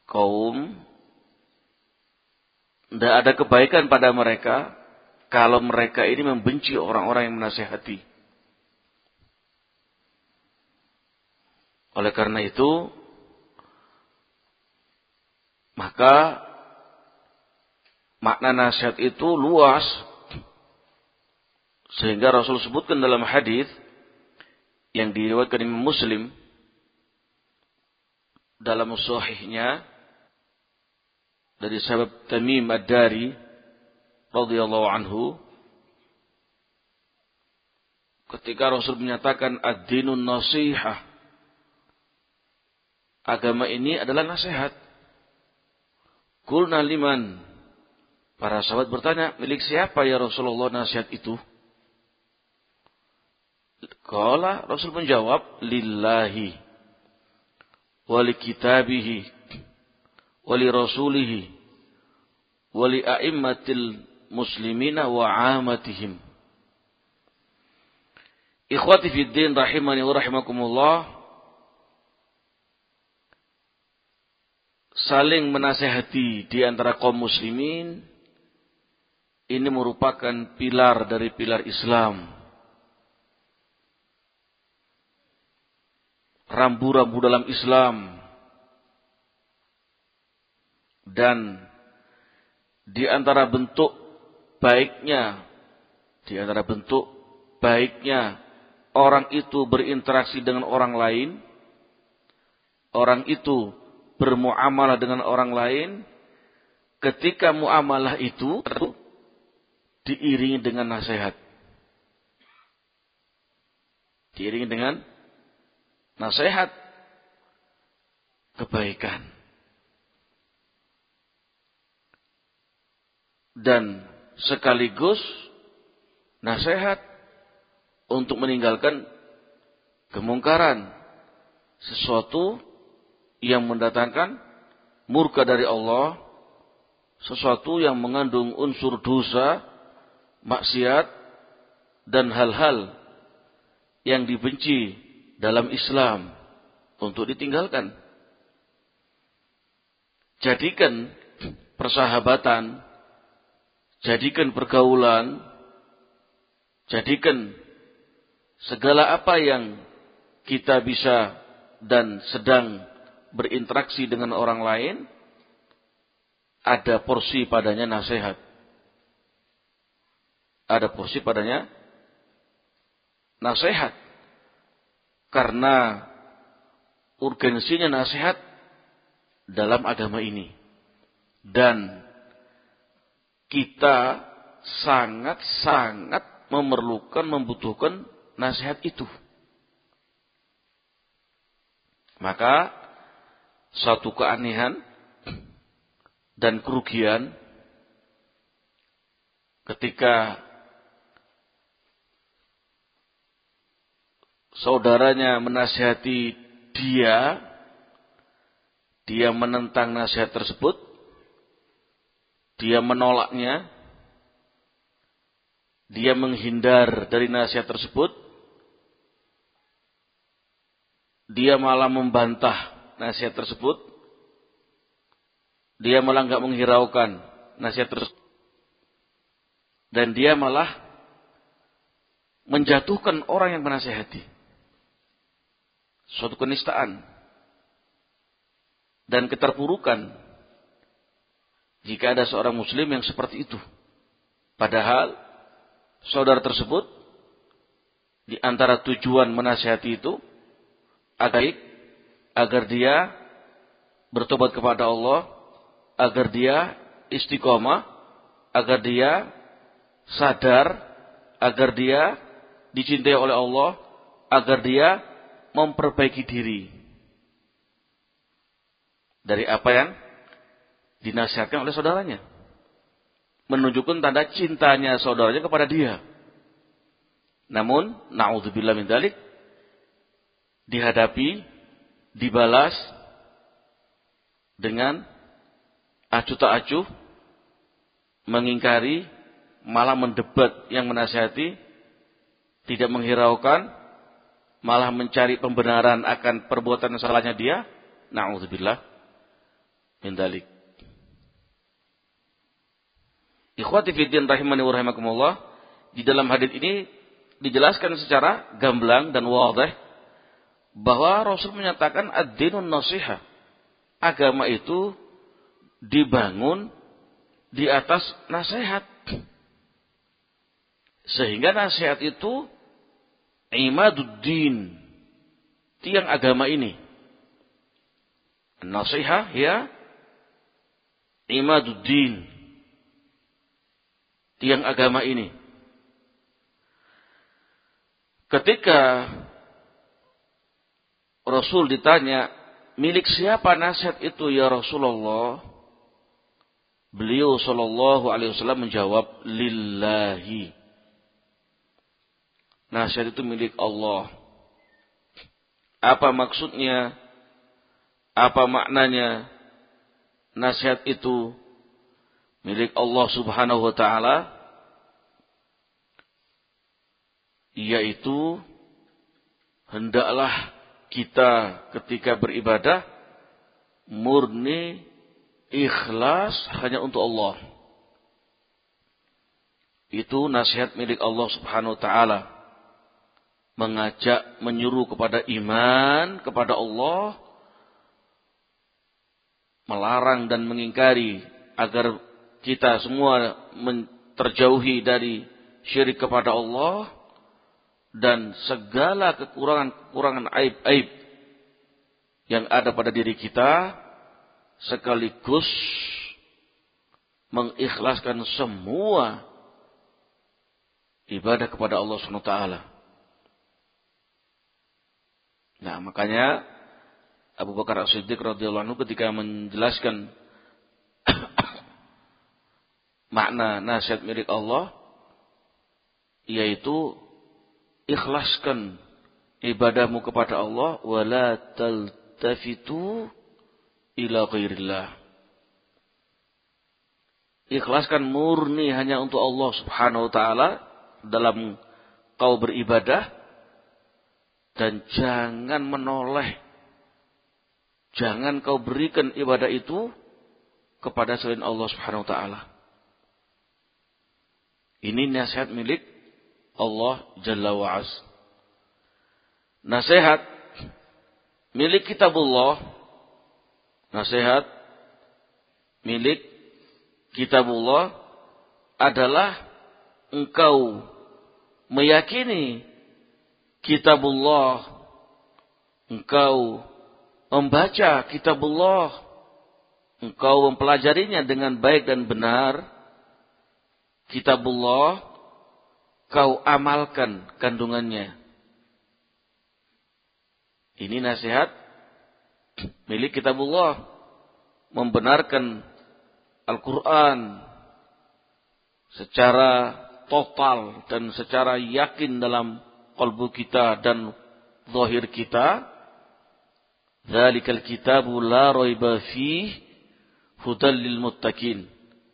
kaum, tidak ada kebaikan pada mereka kalau mereka ini membenci orang-orang yang menasihati. Oleh karena itu, maka makna nasihat itu luas, sehingga Rasul sebutkan dalam hadis yang diriwayatkan Imam Muslim dalam sahihnya dari sahabat Tamim Ad-Dari radhiyallahu anhu, ketika Rasul menyatakan ad-dinun nasihah, agama ini adalah nasihat. Qulna liman, para sahabat bertanya, milik siapa ya Rasulullah nasihat itu? Qala, Rasul menjawab, lillahi wali kitabihi wali rasulihi wali a'immatil muslimina wa amatihim. Ikhwati fid din rahimani wa rahimakumullah, saling menasihati di antara kaum muslimin ini merupakan pilar dari pilar Islam. Rambu-rambu dalam Islam. Dan di antara bentuk baiknya orang itu berinteraksi dengan orang lain, orang itu bermuamalah dengan orang lain, ketika muamalah itu diiringi dengan nasihat. Diiringi dengan nasihat kebaikan. Dan sekaligus nasihat untuk meninggalkan kemungkaran, sesuatu yang mendatangkan murka dari Allah, sesuatu yang mengandung unsur dosa, maksiat, dan hal-hal yang dibenci dalam Islam untuk ditinggalkan. Jadikan persahabatan, jadikan pergaulan, jadikan segala apa yang kita bisa dan sedang berinteraksi dengan orang lain, ada porsi padanya nasihat. Ada porsi padanya nasihat. Karena urgensinya nasihat dalam agama ini. Dan kita sangat-sangat membutuhkan nasihat itu. Maka suatu keanehan dan kerugian ketika saudaranya menasihati dia menentang nasihat tersebut, dia menolaknya, dia menghindar dari nasihat tersebut, dia malah membantah nasihat tersebut, dia malah enggak menghiraukan nasihat tersebut, dan dia malah menjatuhkan orang yang menasihati. Suatu kenistaan dan keterpurukan jika ada seorang muslim yang seperti itu. Padahal saudara tersebut di antara tujuan menasihati itu agar dia bertobat kepada Allah, agar dia istiqomah, agar dia sadar, agar dia dicintai oleh Allah, agar dia memperbaiki diri dari apa yang dinasihatkan oleh saudaranya, menunjukkan tanda cintanya saudaranya kepada dia. Namun na'udzubillah min dzalik, dihadapi, dibalas dengan acuh tak acuh, mengingkari, malah mendebat yang menasihati, tidak menghiraukan, malah mencari pembenaran akan perbuatan salahnya dia. Na'udzubillah. min dzalik. Ikhwati fiddin rahimani wa rahimakumullah, di dalam hadis ini dijelaskan secara gamblang dan wadih bahwa Rasul menyatakan ad-dinun nasiha. Agama itu dibangun di atas nasihat. Sehingga nasihat itu imaduddin, tiang agama ini. Nasiha ya imaduddin, tiang agama ini. Ketika Rasul ditanya, milik siapa nasihat itu ya Rasulullah? Beliau sallallahu alaihi wasallam menjawab, lillahi. Nasihat itu milik Allah. Apa maksudnya? Apa maknanya? Nasihat itu milik Allah Subhanahu wa taala, yaitu hendaklah kita ketika beribadah murni ikhlas hanya untuk Allah. Itu nasihat milik Allah Subhanahu wa taala. Mengajak, menyuruh kepada iman kepada Allah, melarang dan mengingkari agar kita semua terjauhi dari syirik kepada Allah dan segala kekurangan aib-aib yang ada pada diri kita, sekaligus mengikhlaskan semua ibadah kepada Allah Subhanahu wa taala. Nah, makanya Abu Bakar As-Siddiq radhiyallahu anhu ketika menjelaskan makna nasihat milik Allah, yaitu ikhlaskan ibadahmu kepada Allah, wala taltafitu ila ghairillah. Ikhlaskan murni hanya untuk Allah Subhanahu wa taala dalam kau beribadah, dan jangan menoleh, jangan kau berikan ibadah itu kepada selain Allah Subhanahu wa taala. Ini nasihat milik Allah Jalla wa'az. Nasihat milik kitabullah, nasihat milik kitabullah adalah engkau meyakini kitabullah, engkau membaca kitabullah, engkau mempelajarinya dengan baik dan benar. Kitabullah, kau amalkan kandungannya. Ini nasihat milik kitabullah, membenarkan Al-Quran secara total dan secara yakin dalam qalbu kita dan zahir kita. Dzalikal kitabu la raiba fihi hudal lil muttaqin.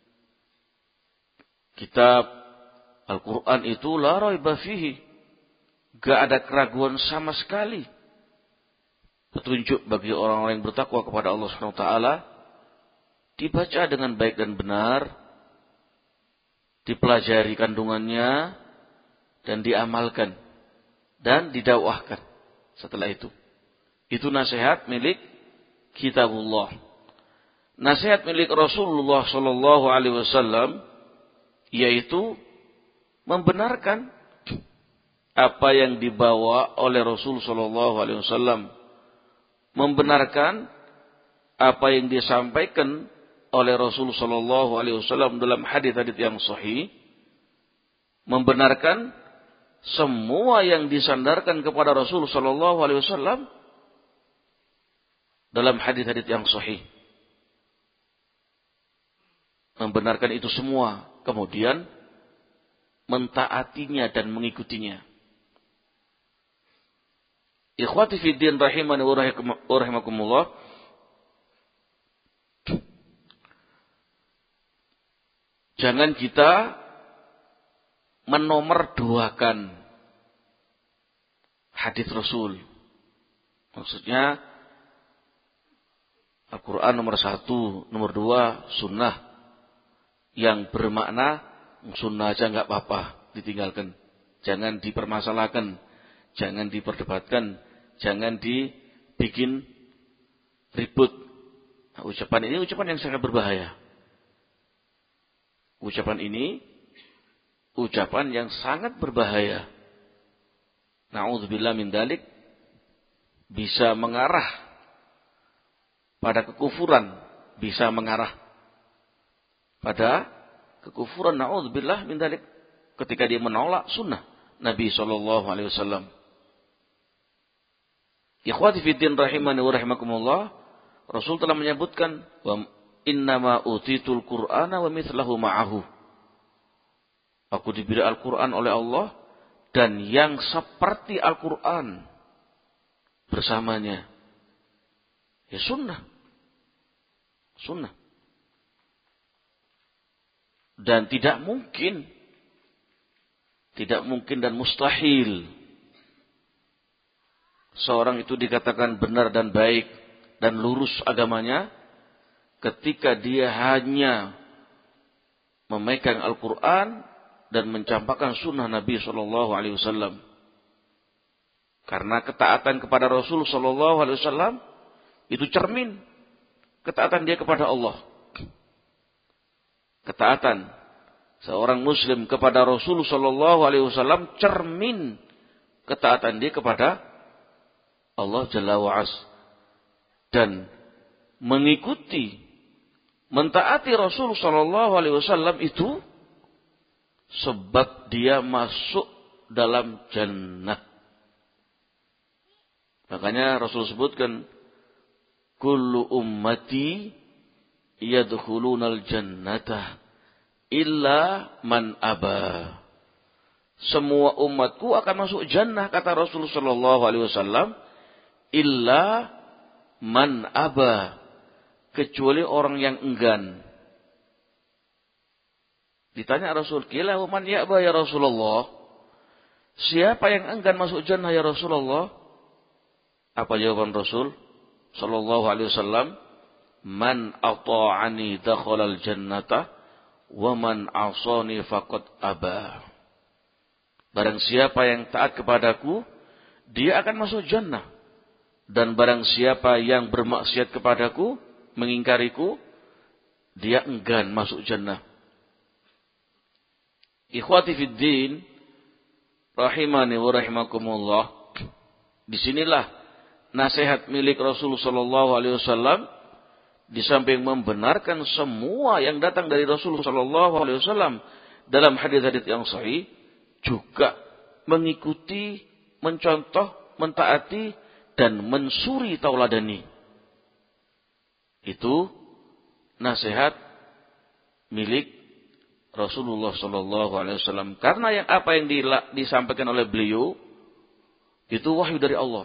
Kitab Al-Quran itu la raiba fihi, gak ada keraguan sama sekali. Petunjuk bagi orang-orang yang bertakwa kepada Allah Subhanahu wa taala, dibaca dengan baik dan benar, dipelajari kandungannya dan diamalkan dan didakwahkan setelah itu. Itu nasihat milik kitabullah. Nasihat milik Rasulullah sallallahu alaihi wasallam yaitu membenarkan apa yang dibawa oleh Rasul sallallahu alaihi wasallam, membenarkan apa yang disampaikan oleh Rasul sallallahu alaihi wasallam dalam hadis-hadis yang sahih, membenarkan semua yang disandarkan kepada Rasul sallallahu alaihi wasallam dalam hadis-hadis yang sahih. Membenarkan itu semua, kemudian mentaatinya dan mengikutinya. Ikhwati fiddin rahimani wa rahimakumullah. Jangan kita menomorduakan hadis Rasul. Maksudnya Al-Quran nomor 1, nomor 2 sunnah. Yang bermakna sunnah aja nggak apa-apa, ditinggalkan. Jangan dipermasalahkan, jangan diperdebatkan, jangan dibikin ribut. Nah, ucapan ini ucapan yang sangat berbahaya. Ucapan ini ucapan yang sangat berbahaya. Na'udzubillah min dzalik, bisa mengarah pada kekufuran, bisa mengarah pada kekufuran. Na'udzubillah min dzalik, ketika dia menolak sunnah Nabi sallallahu alaihi wasallam. Ikhwati fiddin rahimani wa rahimakumullah, Rasul telah menyebutkan wa innama utitul Qur'ana wa mithlahu ma'ahu. Aku diberi Al-Qur'an oleh Allah dan yang seperti Al-Qur'an bersamanya. Ya sunnah. Sunnah. Dan tidak mungkin dan mustahil seorang itu dikatakan benar dan baik dan lurus agamanya ketika dia hanya memegang Al-Quran dan mencampakkan sunnah Nabi Sallallahu Alaihi Wasallam. Karena ketaatan kepada Rasul Sallallahu Alaihi Wasallam itu cermin ketaatan dia kepada Allah. Ketaatan seorang Muslim kepada Rasul Sallallahu Alaihi Wasallam cermin ketaatan dia kepada Allah Jalla wa'as. Dan mengikuti, mentaati Rasul Sallallahu Alaihi Wasallam itu sebab dia masuk dalam jannah. Makanya Rasul sebutkan, kullu ummati yadkhulunal jannata illa man aba. Semua umatku akan masuk jannah, kata Rasul Sallallahu Alaihi Wasallam, illa man aba, kecuali orang yang enggan. Ditanya Rasul, "Qila man ya'ba ya Rasulullah?" Siapa yang enggan masuk jannah ya Rasulullah? Apa jawaban Rasul sallallahu alaihi wasallam? Man ata'ani dakhalal jannata wa man 'asani faqad aba. Barang siapa yang taat kepadaku, dia akan masuk jannah. Dan barang siapa yang bermaksiat kepadaku, mengingkariku, dia enggan masuk jannah. Ikhwati fid din, rahimani wa rahimakumullah. Disinilah nasihat milik Rasul sallallahu alaihi wasallam, di samping membenarkan semua yang datang dari Rasul sallallahu alaihi wasallam dalam hadis-hadis yang sahih, juga mengikuti, mencontoh, mentaati dan mensuri tauladani. Itu nasihat milik Rasulullah sallallahu alaihi wasallam. Karena apa yang disampaikan oleh beliau itu wahyu dari Allah.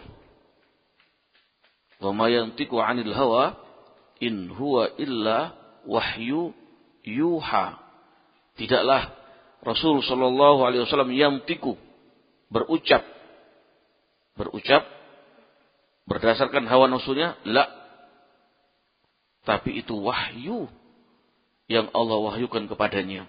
Wa ma yantiqu 'anil hawa in huwa illa wahyu yuha. Tidaklah Rasul sallallahu alaihi wasallam yantiqu, berucap berdasarkan hawa nafsunya, la. Tapi itu wahyu yang Allah wahyukan kepadanya.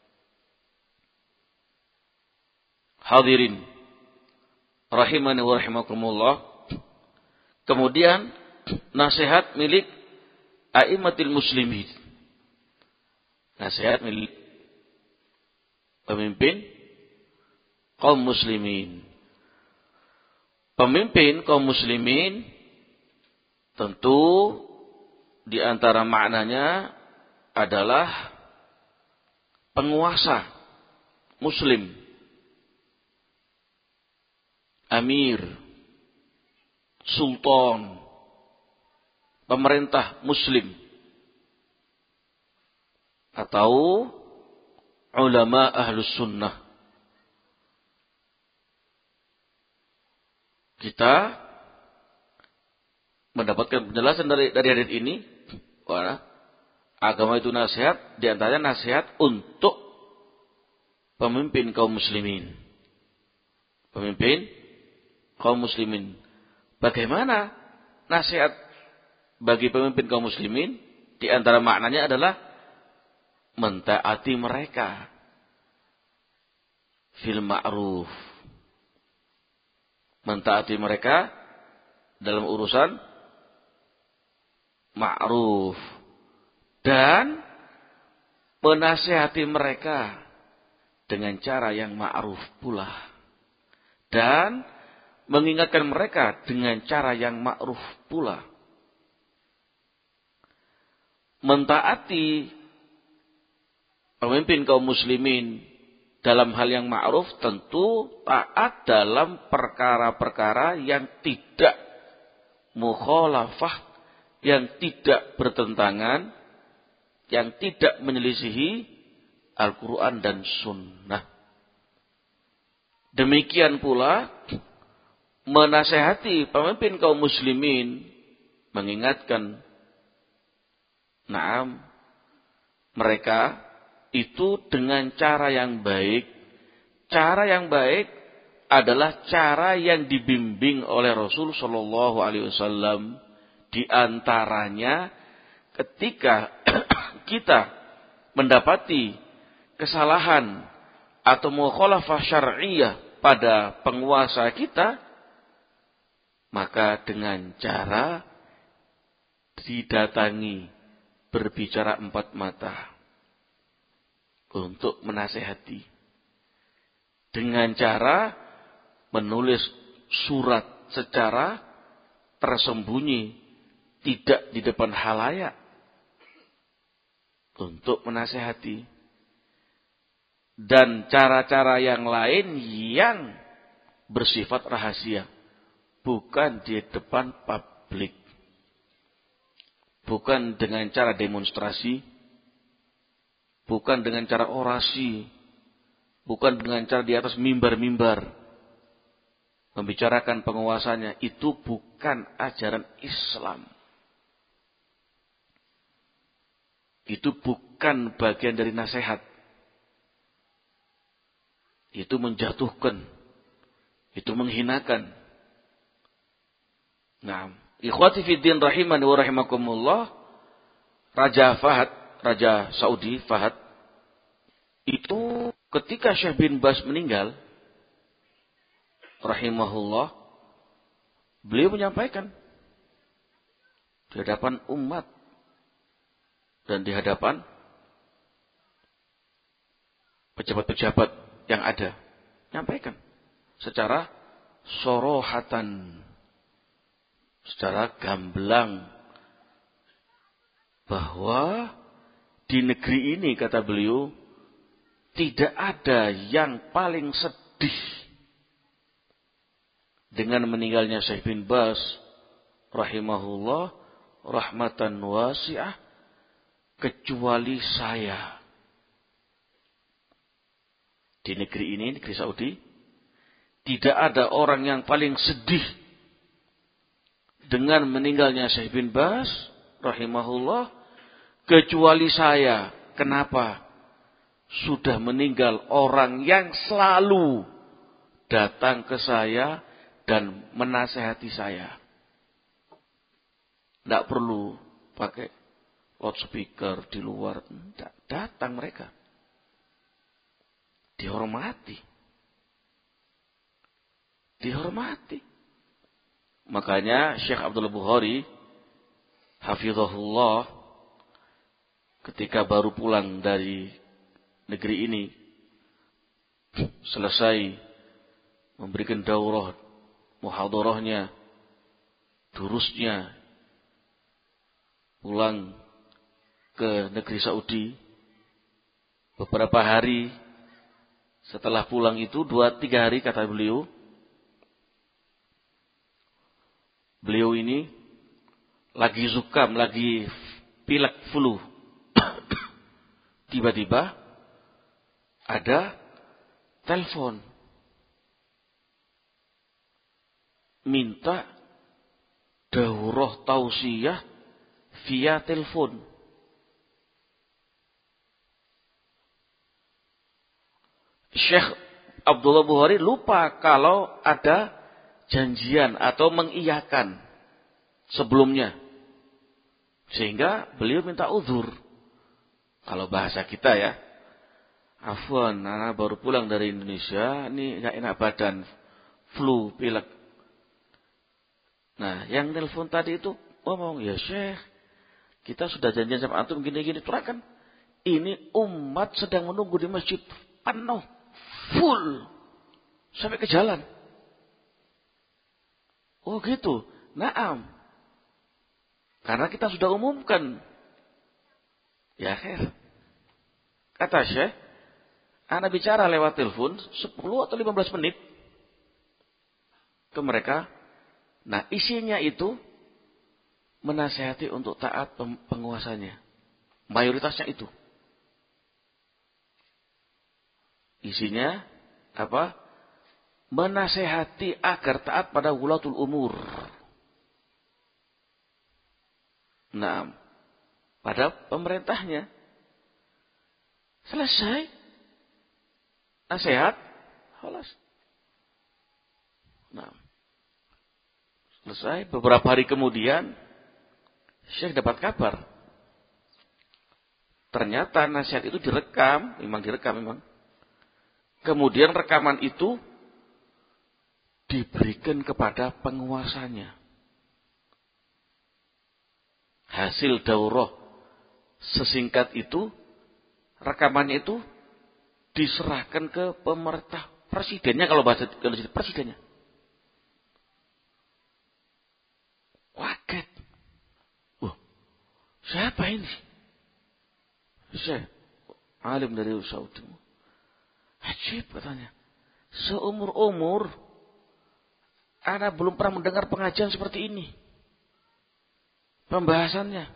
Hadirin rahimani wa rahimakumullah. Kemudian nasihat milik a'immatil muslimin. Nasihat milik pemimpin kaum muslimin. Pemimpin kaum muslimin tentu di antara maknanya adalah penguasa muslim. Amir, sultan, pemerintah muslim, atau ulama ahlus sunnah. Kita mendapatkan penjelasan dari hadis ini bahwa agama itu nasihat, di antaranya nasihat untuk pemimpin kaum muslimin. Pemimpin kaum muslimin. Bagaimana nasihat bagi pemimpin kaum muslimin di antara maknanya adalah mentaati mereka fil ma'ruf. Mentaati mereka dalam urusan ma'ruf dan menasihati mereka dengan cara yang ma'ruf pula. Dan mengingatkan mereka dengan cara yang ma'ruf pula. Mentaati pemimpin kaum muslimin dalam hal yang ma'ruf tentu taat dalam perkara-perkara yang tidak mukhalafah, yang tidak bertentangan, yang tidak menyelisihi Al-Quran dan Sunnah. Demikian pula menasehati pemimpin kaum muslimin, mengingatkan mereka itu dengan cara yang baik. Cara yang baik adalah cara yang dibimbing oleh Rasul Shallallahu Alaihi Wasallam. Di antaranya ketika kita mendapati kesalahan atau mukhalafah syar'iyah pada penguasa kita, maka dengan cara didatangi, berbicara empat mata untuk menasehati. Dengan cara menulis surat secara tersembunyi, tidak di depan halayak, untuk menasehati. Dan cara-cara yang lain yang bersifat rahasia, bukan di depan publik. Bukan dengan cara demonstrasi, bukan dengan cara orasi, bukan dengan cara di atas mimbar-mimbar membicarakan penguasanya. Itu bukan ajaran Islam. Itu bukan bagian dari nasihat. Itu menjatuhkan, itu menghinakan. Nah, ikhwati fiddin rahimani wa rahimakumullah, Raja Fahad, Raja Saudi Fahad, itu ketika Syekh bin Baz meninggal, rahimahullah, beliau menyampaikan di hadapan umat dan di hadapan pejabat-pejabat yang ada, menyampaikan secara sorohatan, secara gamblang, bahwa di negeri ini, kata beliau, tidak ada yang paling sedih dengan meninggalnya Syekh bin Baz rahimahullah rahmatan wasi'ah kecuali saya. Di negeri ini, negeri Saudi, tidak ada orang yang paling sedih dengan meninggalnya Syekh bin Baz rahimahullah kecuali saya. Kenapa? Sudah meninggal orang yang selalu datang ke saya dan menasehati saya. Tidak perlu pakai loudspeaker di luar. Tidak, datang mereka. Dihormati. Dihormati. Makanya Syekh Abdul Bukhari hafizahullah ketika baru pulang dari negeri ini, selesai memberikan daurah, muhadarahnya, durusnya, pulang ke negeri Saudi. Beberapa hari setelah pulang itu, 2-3 hari kata beliau, beliau ini lagi zukam, lagi pilek flu. Tiba-tiba ada telepon minta daurah tausiyah via telepon. Syekh Abdullah Bukhari lupa kalau ada janjian atau mengiyakan sebelumnya. Sehingga beliau minta uzur. Kalau bahasa kita ya, afwan, anak baru pulang dari Indonesia, ini gak enak badan, flu, pilek. Nah, yang nelpon tadi itu ngomong, ya Syekh, kita sudah janjian sama antum gini-gini, turakan. Ini umat sedang menunggu di masjid, penuh, full, sampai ke jalan. Oh gitu, naam. Karena kita sudah umumkan. Ya khair. Kata Syekh, ana bicara lewat telepon 10 atau 15 menit ke mereka. Nah, isinya itu menasihati untuk taat penguasanya. Mayoritasnya itu. Isinya apa? Menasihati agar taat pada wulatul umur. Nah, pada pemerintahnya. Selesai. Nasihat. Halas. Nah, selesai. Beberapa hari kemudian, Syekh dapat kabar. Ternyata nasihat itu direkam. Memang. Kemudian rekaman itu diberikan kepada penguasanya. Hasil daurah sesingkat itu, rekamannya itu diserahkan ke pemerintah presidennya, kalau bahasa presidennya. Kaget. Wah, siapa ini? Syekh, alim dari Saudi. Ajib katanya. Seumur-umur ana belum pernah mendengar pengajian seperti ini. Pembahasannya.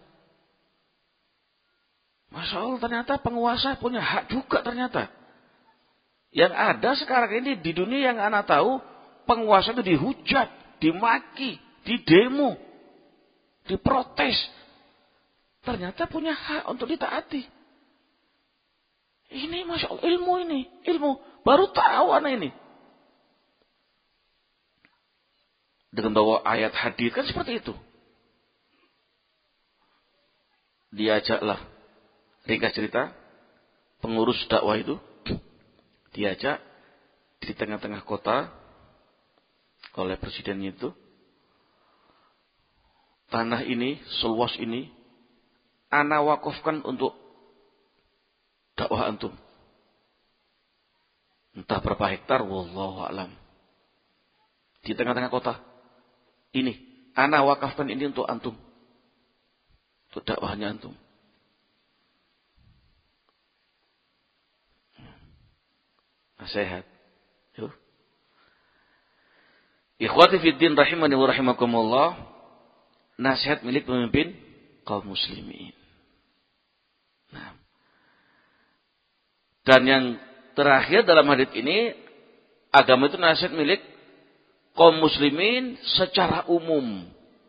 Masya Allah, ternyata penguasa punya hak juga ternyata. Yang ada sekarang ini di dunia yang ana tahu, penguasa itu dihujat, dimaki, didemo, diprotes. Ternyata punya hak untuk ditaati. Ini Masya Allah, ilmu. Baru tahu anak ini. Dengan bawa ayat hadis kan seperti itu. Diajaklah, ringkas cerita, pengurus dakwah itu diajak di tengah-tengah kota oleh presidennya itu. Tanah ini, seluas ini, ana wakafkan untuk dakwah antum. Entah berapa hektar, wallahu a'lam. Di tengah-tengah kota. Ini, ana wakafkan ini untuk antum. Untuk dakwahnya antum. Nasihat. Yuk. Ikhwati fiddin rahimani wa rahimakumullah. Nasihat milik pemimpin kaum muslimin. Nah. Dan yang terakhir dalam hadits ini, agama itu nasihat milik kaum muslimin secara umum.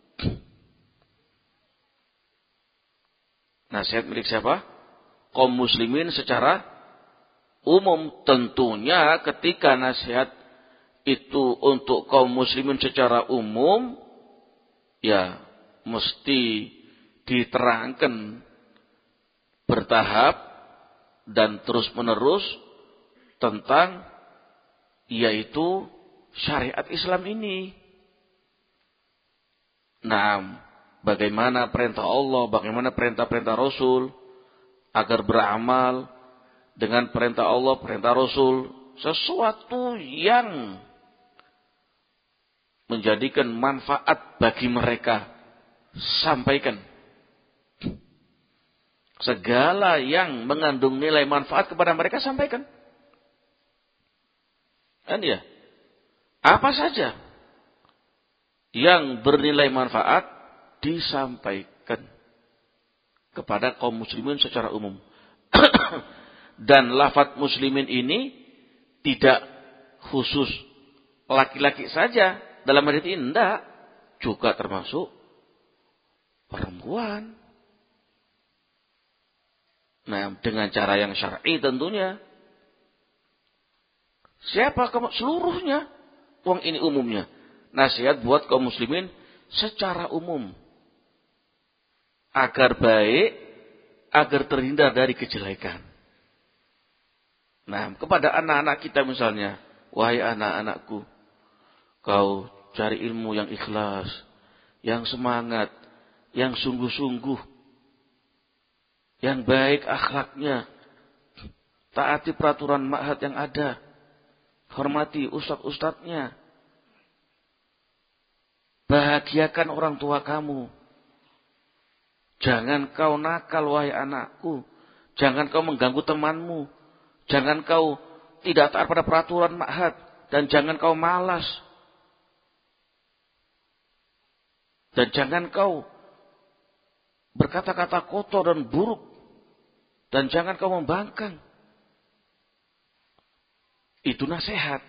Nasihat milik siapa? Kaum muslimin secara umum. Tentunya ketika nasihat itu untuk kaum muslimin secara umum, ya mesti diterangkan bertahap dan terus menerus tentang yaitu syariat Islam ini. Nah, bagaimana perintah Allah, bagaimana perintah-perintah Rasul agar beramal dengan perintah Allah, perintah Rasul, sesuatu yang menjadikan manfaat bagi mereka, sampaikan. Segala yang mengandung nilai manfaat kepada mereka, sampaikan. Kan ya? Apa saja yang bernilai manfaat disampaikan kepada kaum muslimin secara umum. Dan lafaz muslimin ini tidak khusus laki-laki saja dalam hadits ini, enggak, juga termasuk perempuan. Nah, dengan cara yang syar'i tentunya. Siapa? Seluruhnya. Uang ini umumnya. Nasihat buat kaum muslimin secara umum. agar baik, agar terhindar dari kejelekan. Nah, kepada anak-anak kita misalnya, wahai anak-anakku, kau cari ilmu yang ikhlas, yang semangat, yang sungguh-sungguh, yang baik akhlaknya, taati peraturan ma'had yang ada, hormati ustadz-ustadznya, bahagiakan orang tua kamu. Jangan kau nakal wahai anakku, jangan kau mengganggu temanmu, jangan kau tidak taat pada peraturan ma'had, dan jangan kau malas. Dan jangan kau berkata-kata kotor dan buruk. Dan jangan kau membangkang. Itu nasihat.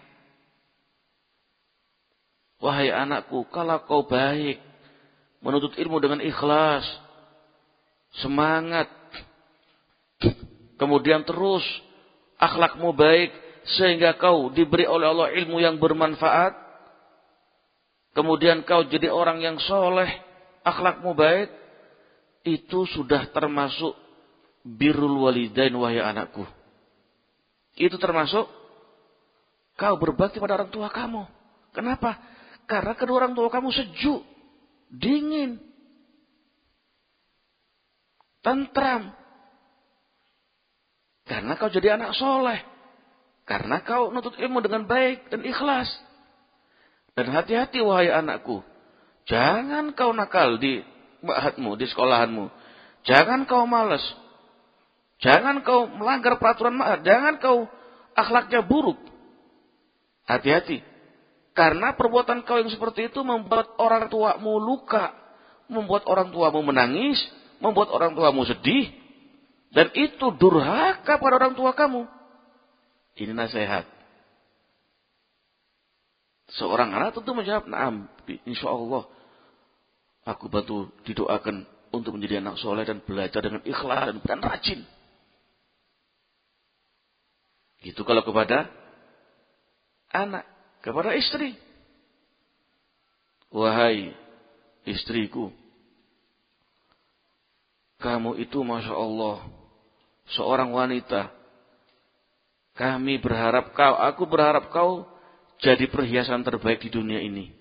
Wahai anakku, kalau kau baik, menuntut ilmu dengan ikhlas, semangat, kemudian terus akhlakmu baik, sehingga kau diberi oleh Allah ilmu yang bermanfaat, kemudian kau jadi orang yang soleh, akhlakmu baik, itu sudah termasuk birrul walidain wahai anakku. Itu termasuk kau berbakti pada orang tua kamu. Kenapa? Karena kedua orang tua kamu sejuk, dingin, tentram. Karena kau jadi anak soleh. Karena kau nuntut ilmu dengan baik dan ikhlas. Dan hati-hati wahai anakku. Jangan kau nakal di ma'hadmu, di sekolahanmu. Jangan kau malas. Jangan kau melanggar peraturan ma'had. Jangan kau akhlaknya buruk. Hati-hati. Karena perbuatan kau yang seperti itu membuat orang tuamu luka. Membuat orang tuamu menangis. Membuat orang tuamu sedih. Dan itu durhaka pada orang tua kamu. Ini nasihat. Seorang anak tentu menjawab, "Na'am, insyaallah aku bantu didoakan untuk menjadi anak soleh dan belajar dengan ikhlas dan rajin." Gitu kalau kepada anak, kepada istri. Wahai istriku, kamu itu Masya Allah seorang wanita. Aku berharap kau jadi perhiasan terbaik di dunia ini.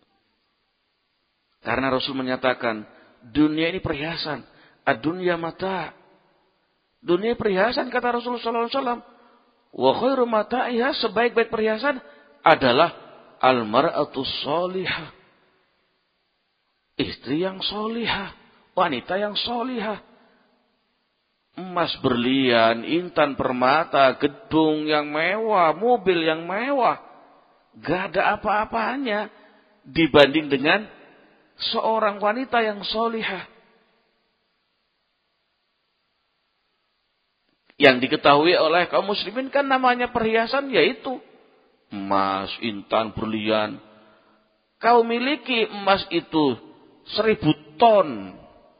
Karena Rasul menyatakan, dunia ini perhiasan. Ad-dunya mata. Dunia perhiasan, kata Rasulullah SAW. Wa khairu mata'iha, sebaik-baik perhiasan adalah al-mar'atus solihah. Istri yang solihah. Wanita yang solihah. Emas berlian, intan permata, gedung yang mewah, mobil yang mewah. Gak ada apa-apanya dibanding dengan seorang wanita yang solihah. Yang diketahui oleh kaum muslimin kan namanya perhiasan, yaitu emas, intan, berlian. Kau miliki emas itu 1000 ton.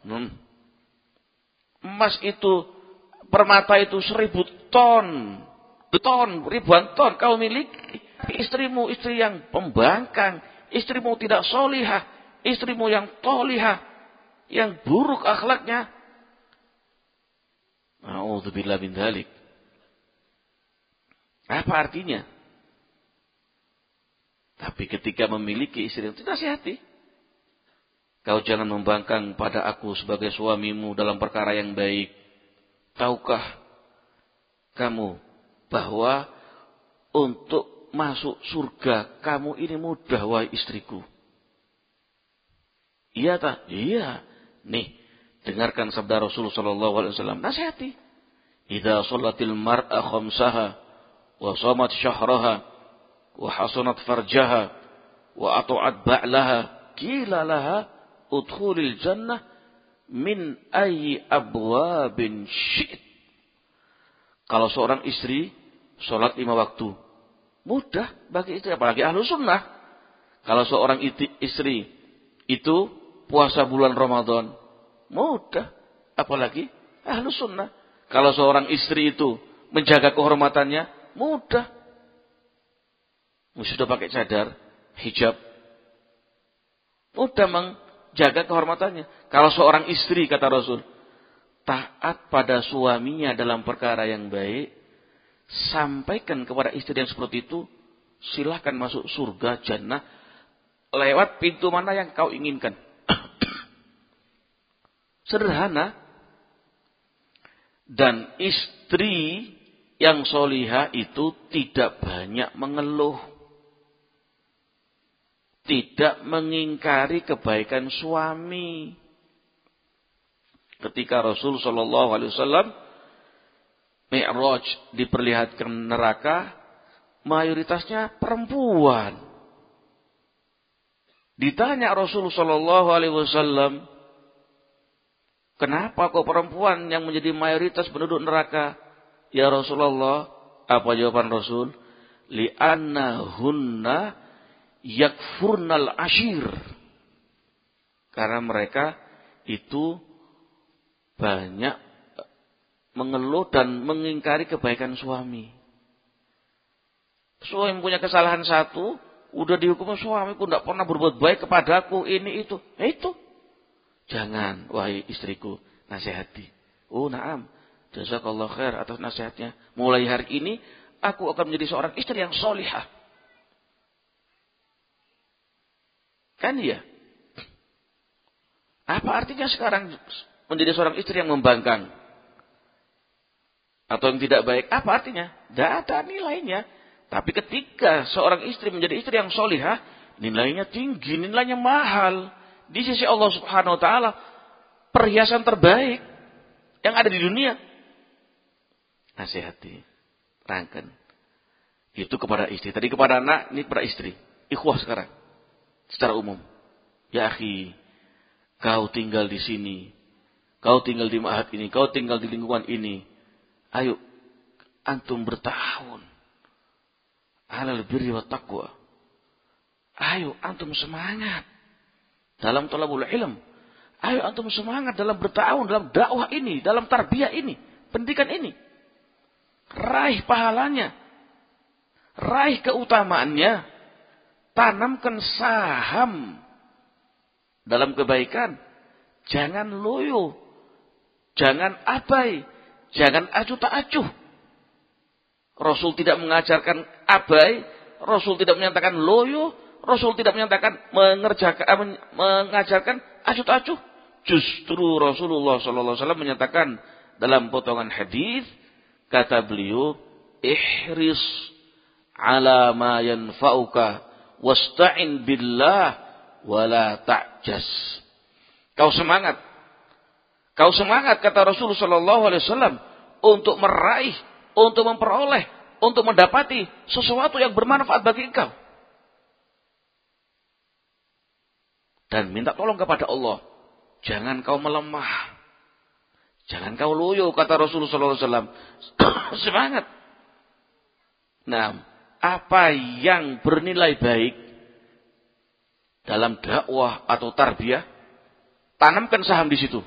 Emas itu, permata itu 1000 ton. Ribuan ton kau miliki. Istrimu istri yang pembangkang. Istrimu tidak solihah. Istrimu yang tolihah. Yang buruk akhlaknya. A'udzubillah min dzalik. Apa artinya? Tapi ketika memiliki istri yang tidak nasihati. Kau jangan membangkang pada aku sebagai suamimu dalam perkara yang baik. Tahukah kamu bahwa untuk masuk surga kamu ini mudah wahai istriku? Iya tak? Iya. Nih, dengarkan sabda Rasulullah SAW. Nasihati. Idza sholatil mar'a khamsaha wa shamat syahraha wa hasanat farjaha wa atu'at ba'laha qila laha udkhulil jannah min ayyi abwabin syi'it. Kalau seorang istri sholat 5 waktu, mudah bagi istri, apalagi ahlu sunnah. Kalau seorang istri itu puasa bulan Ramadan, mudah, apalagi ahlu sunnah. Kalau seorang istri itu menjaga kehormatannya, mudah. Sudah pakai cadar, hijab, mudah jaga kehormatannya. Kalau seorang istri, kata Rasul, taat pada suaminya dalam perkara yang baik, sampaikan kepada istri yang seperti itu, silahkan masuk surga jannah lewat pintu mana yang kau inginkan. Sederhana. Dan istri yang solihah itu tidak banyak mengeluh. Tidak mengingkari kebaikan suami. Ketika Rasul SAW Mi'raj diperlihatkan neraka, mayoritasnya perempuan. Ditanya Rasul SAW, kenapa kok perempuan yang menjadi mayoritas penduduk neraka? Ya Rasulullah, apa jawaban Rasul? Li'annahunna yakfurnal ashir. Karena mereka itu banyak mengeluh dan mengingkari kebaikan suami. Suami punya kesalahan satu, udah dihukum suamiku tidak pernah berbuat baik kepadaku, ini itu. Itu. Jangan, wahai istriku, nasihati. Oh, na'am. Jazakallah khair atas nasihatnya. Mulai hari ini, aku akan menjadi seorang istri yang solihah. Kan ya? Apa artinya sekarang menjadi seorang istri yang membangkang? Atau yang tidak baik? Apa artinya? Tidak ada nilainya. Tapi ketika seorang istri menjadi istri yang solihah, nilainya tinggi, nilainya mahal. Di sisi Allah Subhanahu wa taala, perhiasan terbaik yang ada di dunia. Nasihati, rangkan. Itu kepada istri. Tadi kepada anak, ini kepada istri. Ikhwah sekarang. Secara umum. Ya akhi, kau tinggal di sini. Kau tinggal di ma'had ini. Kau tinggal di lingkungan ini. Ayo, antum bertahun. Alal birri wa taqwa. Ayo, antum semangat. Dalam thalabul ilm. Ayo antum semangat dalam bertahun, dalam dakwah ini, dalam tarbiyah ini, pendidikan ini. Raih pahalanya. Raih keutamaannya. Tanamkan saham dalam kebaikan. Jangan loyo. Jangan abai. Jangan acuh tak acuh. Rasul tidak mengajarkan abai. Rasul tidak menyatakan loyo. Rasul tidak mengajarkan acuh tak acuh. Justru Rasulullah SAW menyatakan dalam potongan hadis, kata beliau, ihris ala ma yanfa'uka wasta'in billah wala ta'jas. Kau semangat kata Rasulullah SAW untuk meraih, untuk memperoleh, untuk mendapati sesuatu yang bermanfaat bagi engkau. Dan minta tolong kepada Allah. Jangan kau melemah. Jangan kau loyo, kata Rasulullah SAW. Semangat. Nah, apa yang bernilai baik dalam dakwah atau tarbiyah, tanamkan saham di situ.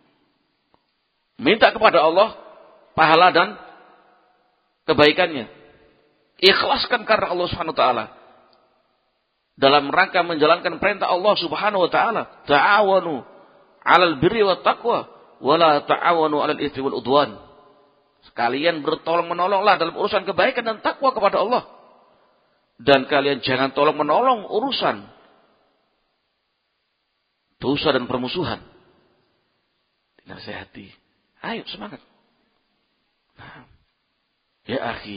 Minta kepada Allah pahala dan kebaikannya. Ikhlaskan karena Allah Subhanahu wa taala. Dalam rangka menjalankan perintah Allah Subhanahu wa taala, ta'awanu 'alal birri wat taqwa wa la ta'awanu 'alal itsmi wal udwan. Sekalian bertolong-menolonglah dalam urusan kebaikan dan takwa kepada Allah. Dan kalian jangan tolong-menolong urusan dosa dan permusuhan. Dinasihati. Ayo semangat. Nah. Ya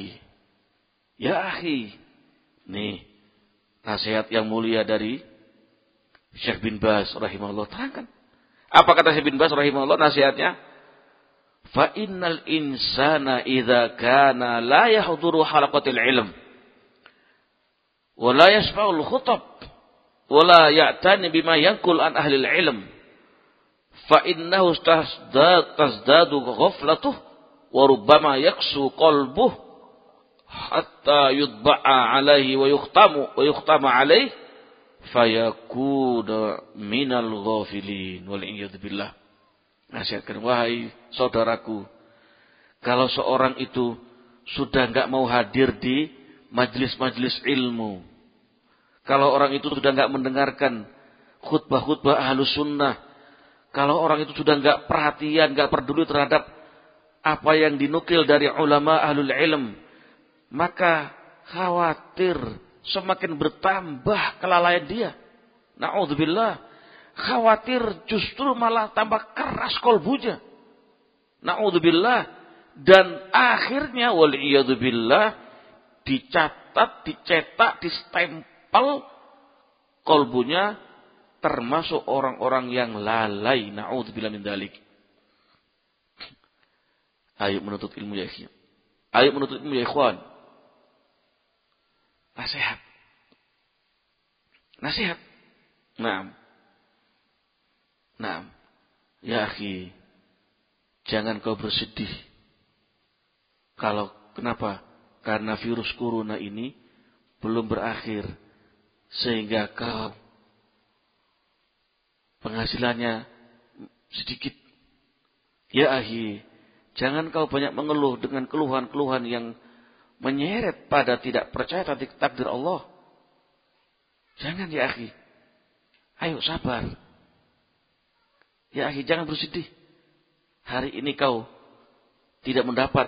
akhi. Nih, nasihat yang mulia dari Syekh bin Baz rahimahullah, terangkan. Apa kata Syekh bin Baz rahimahullah nasihatnya? Fa innal insana idza kana la yahduru halaqatil ilm wa la yasma'ul khutab wa la ya'tani bima yanqul an ahli ilm fa innahu tazdadu ghaflatuhu wa rubbama yaksu qalbuhu hatta yudba'a alaihi wa yuhtama alaihi fayakuna minal ghafilin wal iyad billah. Nasihatkan, wahai saudaraku, kalau seorang itu sudah enggak mau hadir di majelis-majelis ilmu, kalau orang itu sudah enggak mendengarkan khutbah-khutbah Ahlus Sunnah. Kalau orang itu sudah enggak perhatian, enggak peduli terhadap apa yang dinukil dari ulama Ahlul Ilm, maka khawatir semakin bertambah kelalaian dia. Na'udzubillah. Khawatir justru malah tambah keras kolbunya. Na'udzubillah. Dan akhirnya wal'iyadzubillah dicatat, dicetak, distempel kolbunya termasuk orang-orang yang lalai. Na'udzubillah min dzalik. Ayo menuntut ilmu ya ikhwan. Ayo menuntut ilmu ya ikhwan. Nasihat. Nasihat. Naam. Naam. Ya akhi, jangan kau bersedih. Kenapa? Karena virus corona ini belum berakhir. Sehingga kau penghasilannya sedikit. Ya akhi, jangan kau banyak mengeluh dengan keluhan-keluhan yang menyeret pada tidak percaya takdir Allah. Jangan ya akhi. Ayo sabar. Ya akhi, jangan bersedih. Hari ini kau tidak mendapat,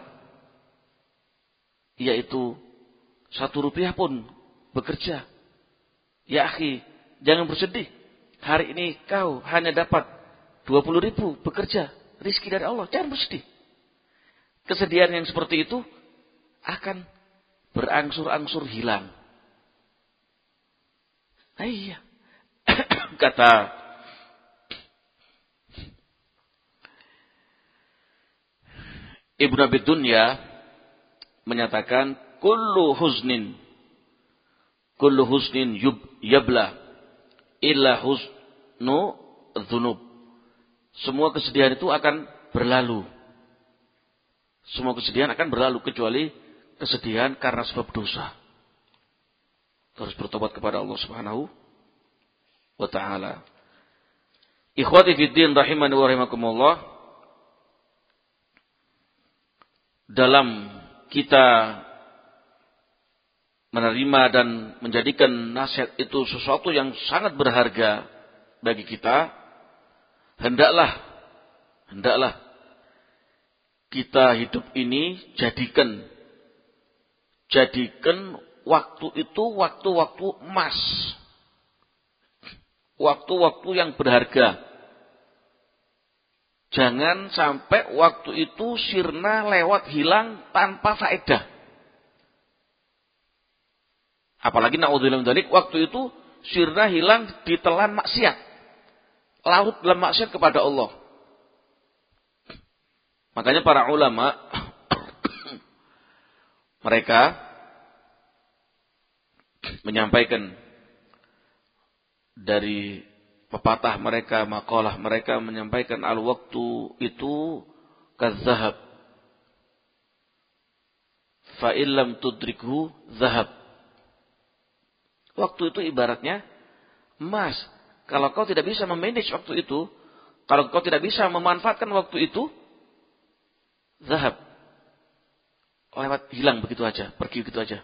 yaitu 1 rupiah pun bekerja. Ya akhi, jangan bersedih. Hari ini kau hanya dapat 20.000 bekerja. Rizki dari Allah. Jangan bersedih. Kesedihan yang seperti itu akan berangsur-angsur hilang. Iya. Kata Ibnu Abi Dunya menyatakan kullu husnin yabla illa husnu dzunub. Semua kesedihan itu akan berlalu. Semua kesedihan akan berlalu kecuali kesedihan karena sebab dosa. Harus bertobat kepada Allah Subhanahu wa ta'ala. Ikhwati fiddin rahimani wa rahimakumullah. Dalam kita menerima dan menjadikan nasihat itu sesuatu yang sangat berharga bagi kita, hendaklah kita hidup ini jadikan waktu itu waktu-waktu emas. Waktu-waktu yang berharga. Jangan sampai waktu itu sirna lewat hilang tanpa faedah. Apalagi na'udzubillah min dzalik, waktu itu sirna hilang ditelan maksiat. Larut dalam maksiat kepada Allah. Makanya para ulama mereka menyampaikan dari pepatah mereka, makalah mereka menyampaikan al-waktu itu kadzahab. Fa illam tudrikhu zahab. Waktu itu ibaratnya emas. Kalau kau tidak bisa memanage waktu itu, kalau kau tidak bisa memanfaatkan waktu itu, zahab. Lewat, hilang begitu aja, pergi begitu aja.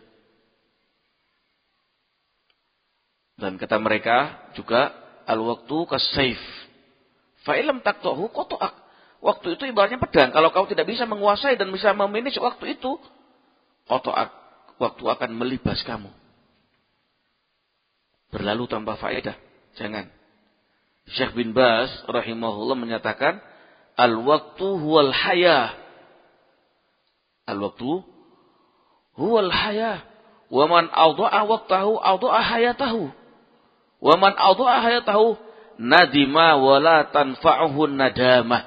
Dan kata mereka juga al-waktu kas-saif. Fa illam taqtahu qata'ak. Waktu itu ibaratnya pedang. Kalau kau tidak bisa menguasai dan bisa memanage waktu itu, qata'ak. Waktu akan melibas kamu. Berlalu tanpa faedah. Jangan. Syekh bin Baz rahimahullah menyatakan al-waktu huwal hayah. Al-waktu huwal hayah. Wa man awda'a waqtahu awda'a hayatahu. Wa man awda'a hayatahu nadima wa la tanfa'uhu nadamah.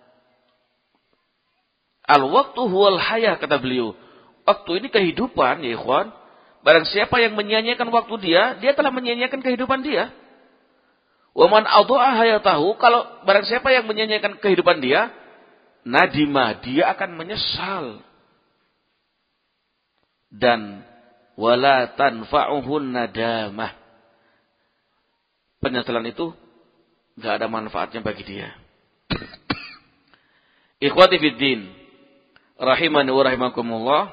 Al-waktu huwal hayah, kata beliau. Waktu ini kehidupan, ya ikhwan. Barang siapa yang menyia-nyiakan waktu dia telah menyia-nyiakan kehidupan dia. Wa man awda'a hayatahu, kalau barang siapa yang menyia-nyiakan kehidupan dia, nadima, dia akan menyesal. Dan wala tanfa'uhun nadamah. Penyesalan itu enggak ada manfaatnya bagi dia. Ikhwati fiddin rahimani wa rahimakumullah.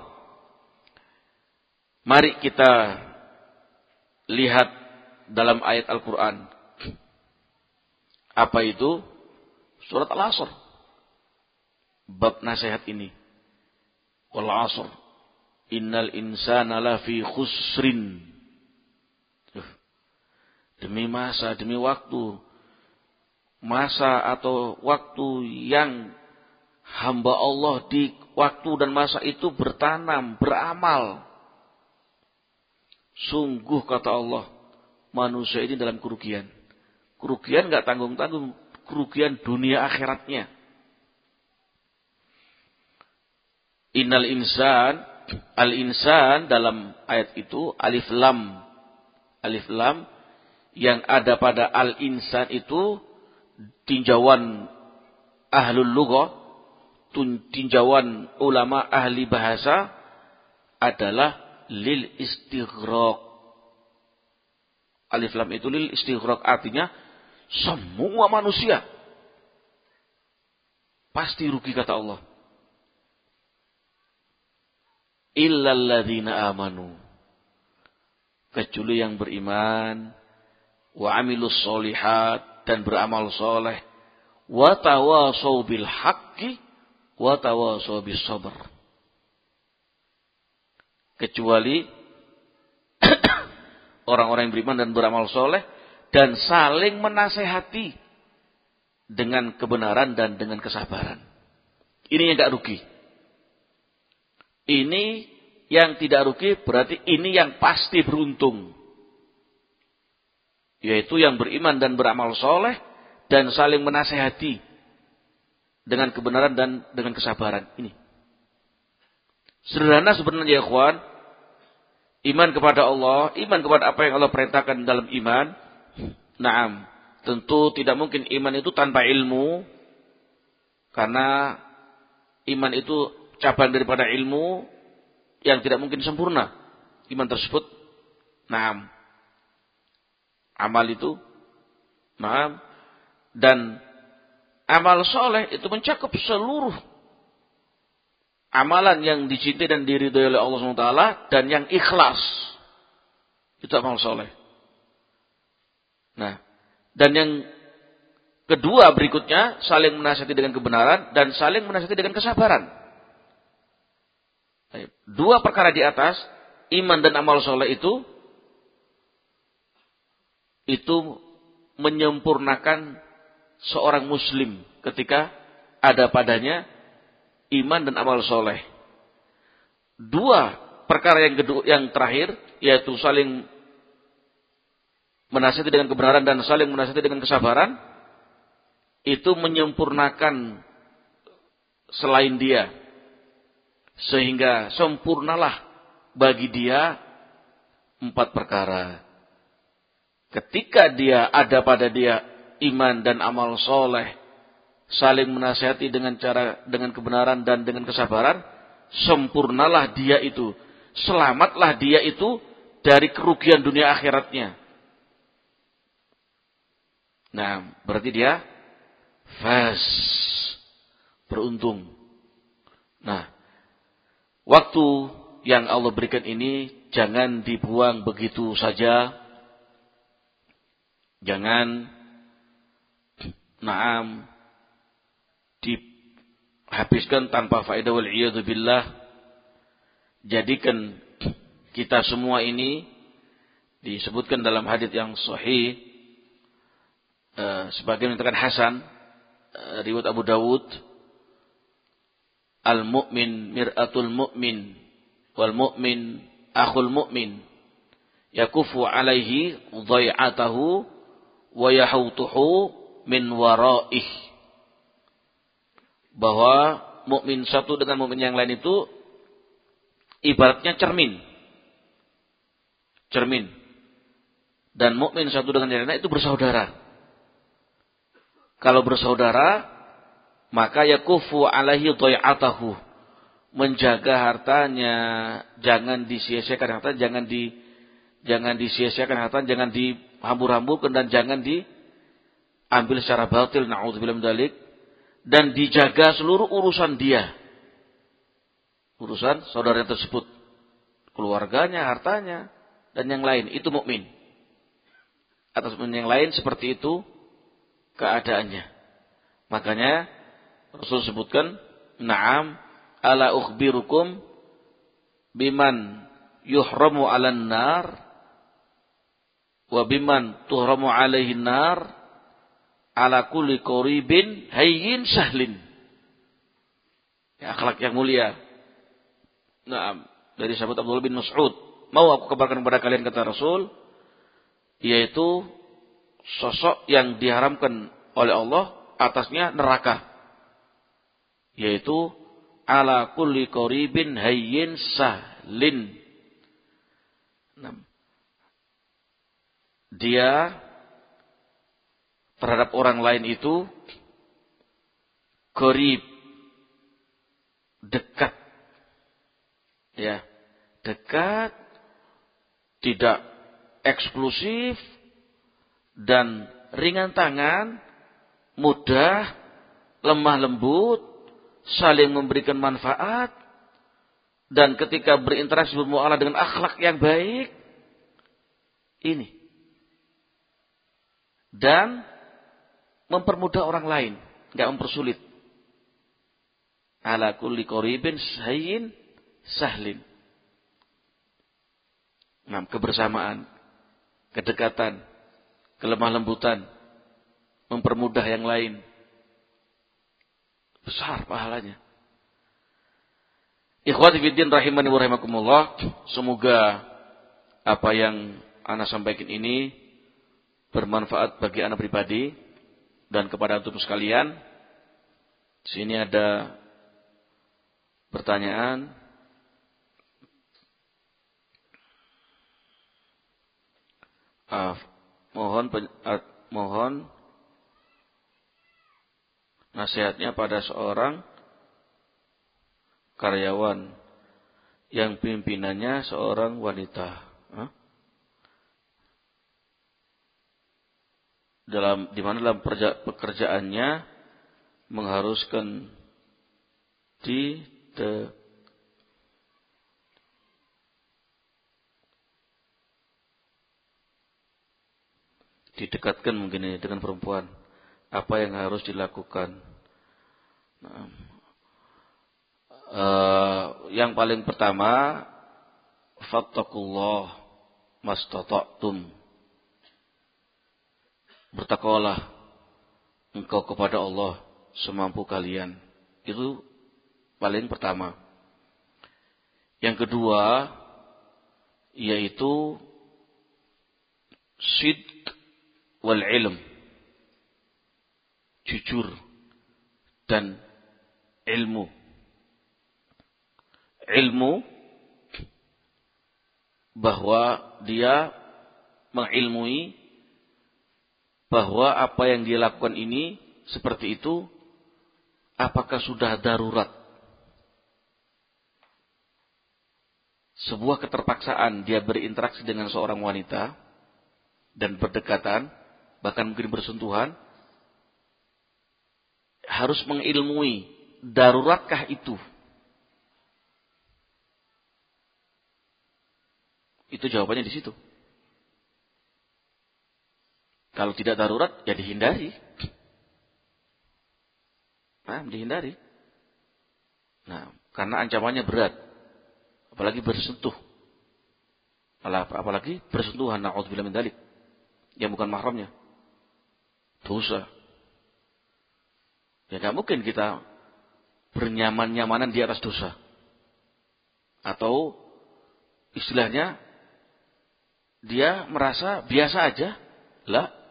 Mari kita lihat dalam ayat Al-Qur'an. Apa itu? Surat Al-Asr. Bab nasihat ini. Wal 'asr. Innal insana lafi khusrin. Demi masa, demi waktu. Masa atau waktu yang hamba Allah di waktu dan masa itu bertanam, beramal. Sungguh kata Allah, manusia ini dalam kerugian. Kerugian gak tanggung-tanggung. Kerugian dunia akhiratnya. Innal insan, al-insan dalam ayat itu alif lam. Alif lam yang ada pada al-insan itu tinjauan ahlul lughah, tinjauan ulama ahli bahasa adalah lil istighraq. Alif lam itu lil istighraq, artinya semua manusia pasti rugi kata Allah. Illal ladzina amanu, kecuali yang beriman, wa amilus solihat, dan beramal soleh, wa tawasau bil haqqi wa tawasau bis sabr. Kecuali orang-orang yang beriman dan beramal soleh dan saling menasehati dengan kebenaran dan dengan kesabaran. Ini yang gak rugi. Ini yang tidak rugi, berarti ini yang pasti beruntung. Yaitu yang beriman dan beramal soleh dan saling menasehati dengan kebenaran dan dengan kesabaran. Ini sederhana sebenarnya ya ikhwan. Iman kepada Allah, iman kepada apa yang Allah perintahkan dalam iman. Naam, tentu tidak mungkin iman itu tanpa ilmu. Karena iman itu cabang daripada ilmu yang tidak mungkin sempurna. Iman tersebut, naam, amal itu, naam, dan amal soleh itu mencakup seluruh amalan yang dicintai dan diridhai oleh Allah SWT dan yang ikhlas. Itu amal soleh. Nah, dan yang kedua berikutnya, saling menasihati dengan kebenaran dan saling menasihati dengan kesabaran. Dua perkara di atas, iman dan amal soleh itu menyempurnakan seorang muslim ketika ada padanya iman dan amal soleh. Dua perkara yang kedua, yang terakhir, yaitu saling menasihati dengan kebenaran dan saling menasihati dengan kesabaran, itu menyempurnakan selain dia. Sehingga sempurnalah bagi dia 4 perkara. Ketika dia ada pada dia iman dan amal soleh, saling menasihati dengan kebenaran dan dengan kesabaran, sempurnalah dia itu, selamatlah dia itu dari kerugian dunia akhiratnya. Nah, berarti dia faz, beruntung. Nah, waktu yang Allah berikan ini jangan dibuang begitu saja. Jangan dihabiskan tanpa faedah, wal iyadu billah. Jadikan kita semua ini, disebutkan dalam hadits yang sahih, sebagian mengatakan hasan, riwayat Abu Dawud, al-mu'min mir'atul mu'min wal mu'min akhul mu'min yakufu alaihi dhai'atahu wa yahutuhu min waraih. Bahwa mukmin satu dengan mukmin yang lain itu ibaratnya cermin. Dan mukmin satu dengan yang lain itu bersaudara. Kalau bersaudara, maka yakufu alaihi dhai'atahu, menjaga hartanya, jangan disia-siakan harta, jangan disia-siakan harta, jangan dihambur-hamburkan dan jangan diambil secara batil, na'udzubillah min dzalik, dan dijaga seluruh urusan dia. Urusan saudara tersebut, keluarganya, hartanya dan yang lain, itu mukmin. Atas yang lain seperti itu, keadaannya. Makanya Rasul sebutkan, "Na'am, ala ukhbirukum biman yuhramu 'alan nar wa biman tuhramu 'alaihi nar ala kulli qaribin hayyin sahlin." Ya, akhlak yang mulia. Na'am, dari sahabat Abdullah bin Mas'ud, "Mau aku kabarkan kepada kalian," kata Rasul, yaitu sosok yang diharamkan oleh Allah atasnya neraka, yaitu ala kulli qaribin hayyin sahlin. Dia terhadap orang lain itu qarib, dekat. Ya, dekat, tidak eksklusif dan ringan tangan, mudah, lemah lembut, saling memberikan manfaat, dan ketika berinteraksi bermuamalah dengan akhlak yang baik ini, dan mempermudah orang lain, enggak mempersulit. Ala kulli qaribin hayyin sahlin. Nah, kebersamaan, kedekatan, kelemah lembutan, mempermudah yang lain, besar pahalanya. Ikhwati fiddin rahimani wa rahimakumullah, semoga apa yang ana sampaikan ini bermanfaat bagi ana pribadi dan kepada antum sekalian. Sini ada pertanyaan. Mohon nasihatnya pada seorang karyawan yang pimpinannya seorang wanita. Di mana dalam pekerjaannya mengharuskan didekatkan mungkin ini dengan perempuan. Apa yang harus dilakukan? Yang paling pertama, fattaqullah mastata'tum. Bertakwalah engkau kepada Allah semampu kalian. Itu paling pertama. Yang kedua, yaitu sidq wal ilm, jujur dan ilmu. Ilmu bahwa dia mengilmui bahwa apa yang dia lakukan ini seperti itu, apakah sudah darurat, sebuah keterpaksaan dia berinteraksi dengan seorang wanita dan berdekatan, bahkan mungkin bersentuhan, harus mengilmui daruratkah itu. Itu jawabannya di situ. Kalau tidak darurat, ya dihindari. Dihindari. Karena ancamannya berat. Apalagi bersentuh. Apalagi bersentuhan, na'udzubillah min dzalik, yang bukan mahramnya. Dosa. Ya gak mungkin kita bernyaman-nyamanan di atas dosa. Atau istilahnya dia merasa biasa aja. Lah.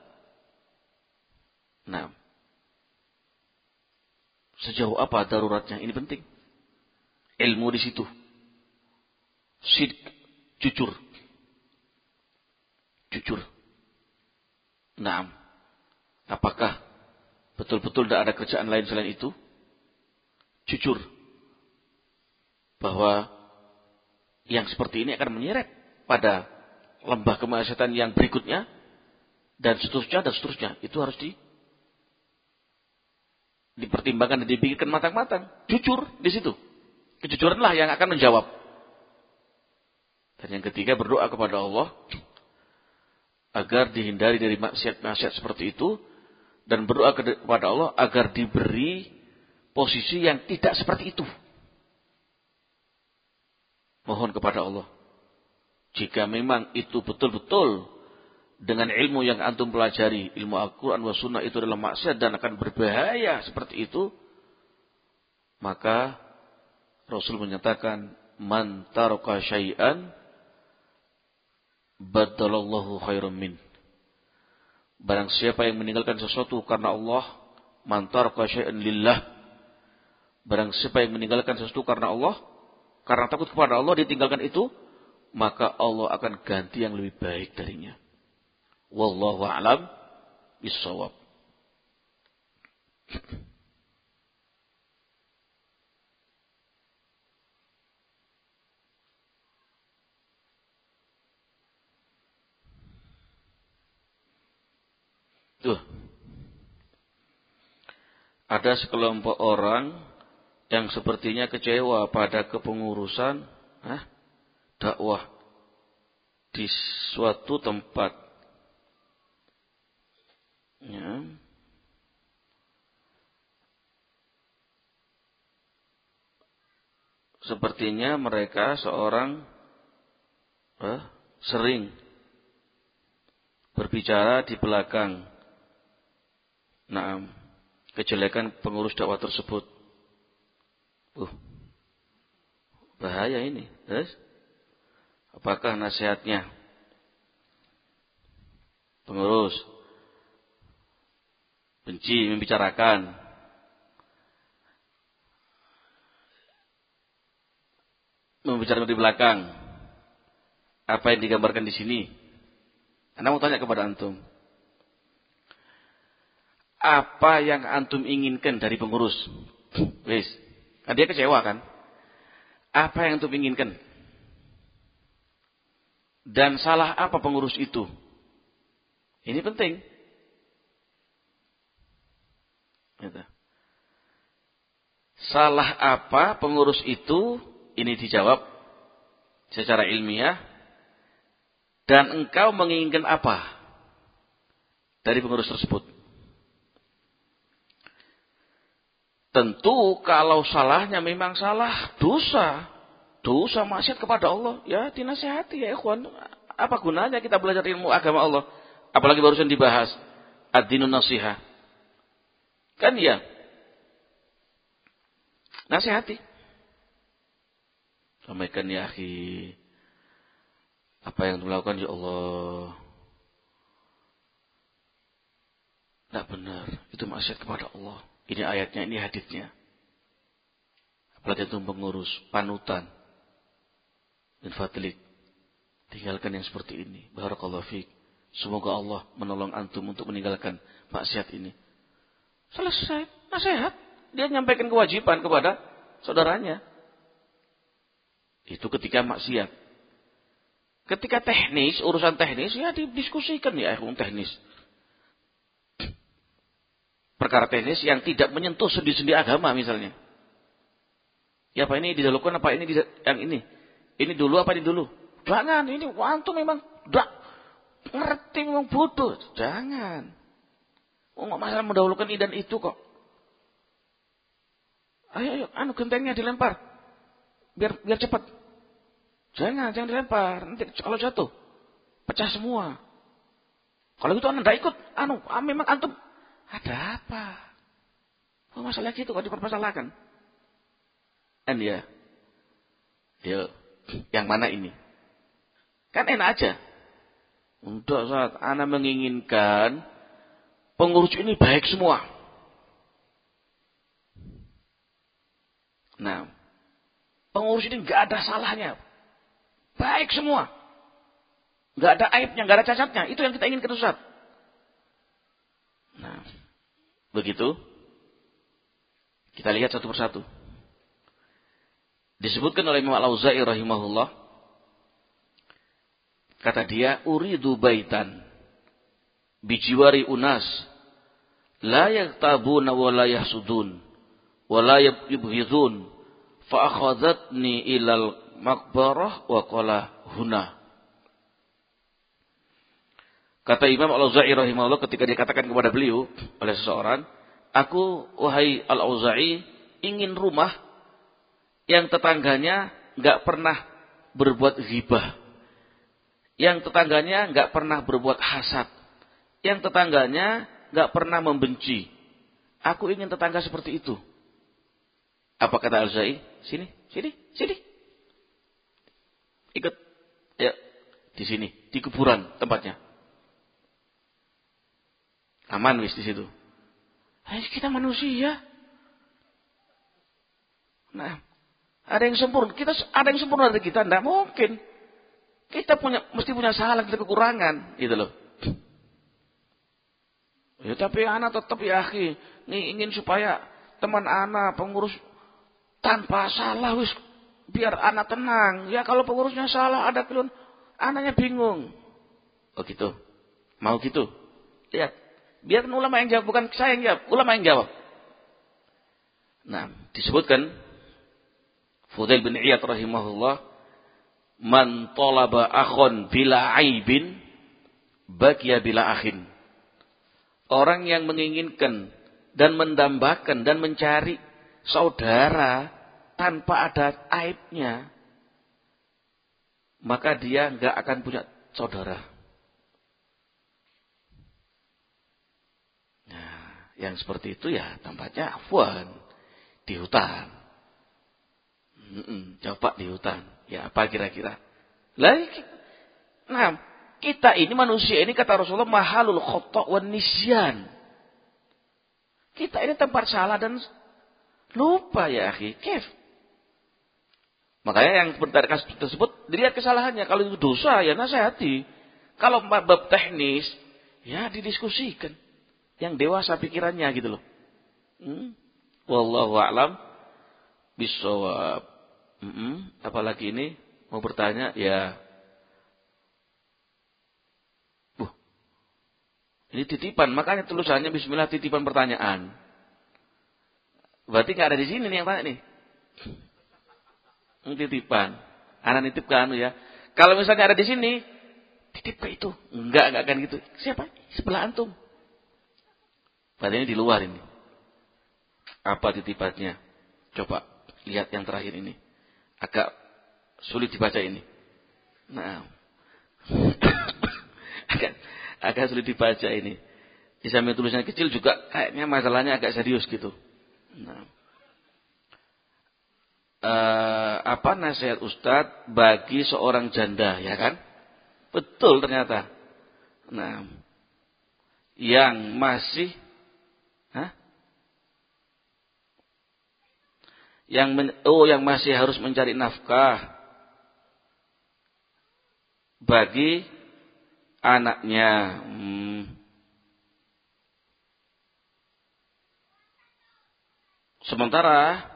Sejauh apa daruratnya? Ini penting. Ilmu di situ. Sidq, jujur. Jujur. Apakah betul-betul tidak ada kerjaan lain selain itu? Jujur. Bahwa yang seperti ini akan menyeret pada lembah kemaksiatan yang berikutnya. Dan seterusnya. Itu harus dipertimbangkan dan dipikirkan matang-matang. Jujur di situ. Kejujuranlah yang akan menjawab. Dan yang ketiga, berdoa kepada Allah agar dihindari dari maksiat-maksiat seperti itu, dan berdoa kepada Allah agar diberi posisi yang tidak seperti itu. Mohon kepada Allah. Jika memang itu betul-betul dengan ilmu yang antum pelajari, ilmu Al-Quran wa Sunnah itu adalah maksiat dan akan berbahaya seperti itu, maka Rasul menyatakan, man taraka syai'an badalallahu khairan min. Barang siapa yang meninggalkan sesuatu karena Allah, man taraka syai'an lillah. Barang siapa yang meninggalkan sesuatu karena Allah, karena takut kepada Allah, ditinggalkan itu, maka Allah akan ganti yang lebih baik darinya. Wallahu a'lam bissawab. Tuh. Ada sekelompok orang yang sepertinya kecewa pada kepengurusan dakwah di suatu tempat. Ya. Sepertinya mereka seorang sering berbicara di belakang kejelekan pengurus dakwah tersebut. Bahaya ini. Apakah nasihatnya pengurus benci membicarakan di belakang apa yang digambarkan di sini? Anda mau tanya kepada antum, apa yang antum inginkan dari pengurus? Wis, kan dia kecewa kan? Apa yang antum inginkan? Dan salah apa pengurus itu? Ini penting. Salah apa pengurus itu? Ini dijawab secara ilmiah. Dan engkau menginginkan apa dari pengurus tersebut? Tentu kalau salahnya memang salah dosa maksiat kepada Allah, ya dinasihati ya ikhwan. Apa gunanya kita belajar ilmu agama Allah? Apalagi barusan dibahas ad-dinun nasihah. Kan ya? Nasihati. Sampaikan ya akhi, apa yang dilakukan ya Allah tidak benar, itu maksiat kepada Allah. Ini ayatnya, ini haditsnya. Apalagi itu pengurus, panutan dan fadlik. Tinggalkan yang seperti ini. Barakallahu fiik. Semoga Allah menolong antum untuk meninggalkan maksiat ini. Selesai, nasihat. Dia menyampaikan kewajiban kepada saudaranya. Itu ketika maksiat. Ketika teknis, urusan teknis, ya didiskusikan ya teknis. Perkara teknis yang tidak menyentuh sendi-sendi agama misalnya. Ya apa ini didahulukan, apa ini yang ini? Ini dulu apa ini dulu? Jangan, ini antum memang tidak ngerti, memang bodoh. Jangan. Masalah mendahulukan ini dan itu kok. Ayo, gentengnya dilempar. Biar cepat. Jangan dilempar. Nanti kalau jatuh, pecah semua. Kalau gitu anda tidak ikut. Memang antum ada apa? Masalah gitu kok dipermasalahkan. Ya. Yang mana ini? Kan enak aja. Untuk saat ana menginginkan pengurus ini baik semua. Nah, pengurus ini nggak ada salahnya, baik semua, nggak ada aibnya, nggak ada cacatnya. Itu yang kita inginkan Ustaz. Nah, begitu. Kita lihat satu persatu. Disebutkan oleh Imam Al-Auza'i rahimahullah, kata dia, uridu baitan bijiwari unas la yaktabuna wa la yahsudun wa la yubghidun fa akhadhatni ilal maqbarah wa qala huna. Kata Imam Al-Auza'i rahimahullah ketika dikatakan kepada beliau oleh seseorang, aku, wahai Al-Auza'i, ingin rumah yang tetangganya nggak pernah berbuat ghibah, yang tetangganya nggak pernah berbuat hasad, yang tetangganya nggak pernah membenci. Aku ingin tetangga seperti itu. Apa kata Al-Auza'i? Sini. Ikut. Ya, di sini, di kuburan tempatnya. Aman wis di situ. Kita manusia. Nah, ada yang sempurna. Ada yang sempurna dari kita, enggak mungkin. Kita mesti punya salah, kita kekurangan, gitu loh. Ya tapi anak tetap ya akhi, nih ingin supaya teman anak pengurus tanpa salah wis biar anak tenang. Ya kalau pengurusnya salah ada keliru, anaknya bingung. Oh gitu. Mau gitu. Lihat. Biar ulama yang jawab, bukan saya yang jawab. Ulama yang jawab. Nah, disebutkan Fudail bin Iyad rahimahullah, man talaba akhon bila aibin baqiya bila akhin. Orang yang menginginkan dan mendambakan dan mencari saudara tanpa ada aibnya, maka dia enggak akan punya saudara. Yang seperti itu ya tempatnya afwan di hutan. Coba di hutan. Ya apa kira-kira? Nah, kita ini manusia ini kata Rasulullah mahalul khata' wan nisyan. Kita ini tempat salah dan lupa ya akhi. Kif. Makanya yang seperti kasus tersebut dilihat kesalahannya. Kalau itu dosa ya nasihati. Kalau bab teknis ya didiskusikan. Yang dewasa pikirannya gitu loh. Wallahu a'lam bishawab. Apalagi ini mau bertanya ya. Ini titipan, makanya tulisannya bismillah titipan pertanyaan. Berarti nggak ada di sini nih yang tanya nih. Titipan. Anak nitip ke anu ya. Kalau misalnya ada di sini, titip ke itu. Enggak akan gitu. Siapa? Sebelah antum. Berarti ini di luar ini. Apa titipannya? Coba lihat yang terakhir ini. Agak sulit dibaca ini. Nah. agak sulit dibaca ini. Di samping tulisannya kecil juga kayaknya masalahnya agak serius gitu. Nah. Apa nasihat Ustadz bagi seorang janda, ya kan? Betul ternyata. Nah. Yang masih yang masih harus mencari nafkah bagi anaknya. Sementara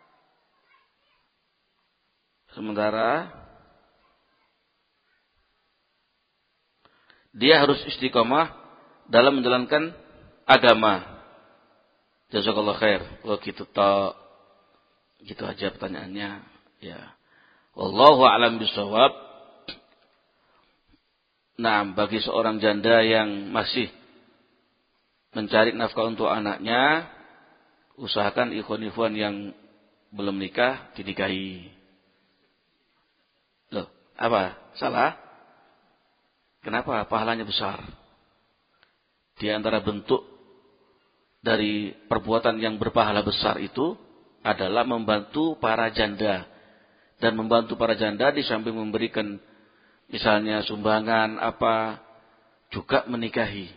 dia harus istiqomah dalam menjalankan agama. Jazakallah khair. Oh gitu toh. Gitu aja pertanyaannya. Ya. Wallahu a'lam bishawab. Nah, bagi seorang janda yang masih mencari nafkah untuk anaknya, usahakan ikhwan-ikhwan yang belum nikah dinikahi. Loh, apa? Salah? Kenapa? Pahalanya besar. Di antara bentuk dari perbuatan yang berpahala besar itu adalah membantu para janda. Dan membantu para janda di samping memberikan misalnya sumbangan apa, juga menikahi.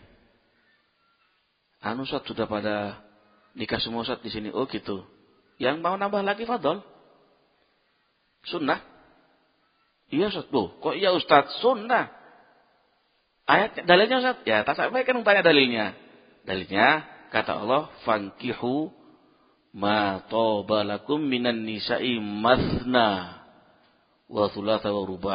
Ustaz sudah pada nikah semua Ustaz di sini. Oh gitu. Yang mau nambah lagi fadhol. Sunnah. Iya Ustaz. Loh, kok iya Ustaz? Sunnah. Ayat dalilnya Ustaz? Ya, tak sampai kan tanya dalilnya. Dalilnya kata Allah, fankihu ma toba lakum minan nisa'i mathna wa thulatha wa ruba'.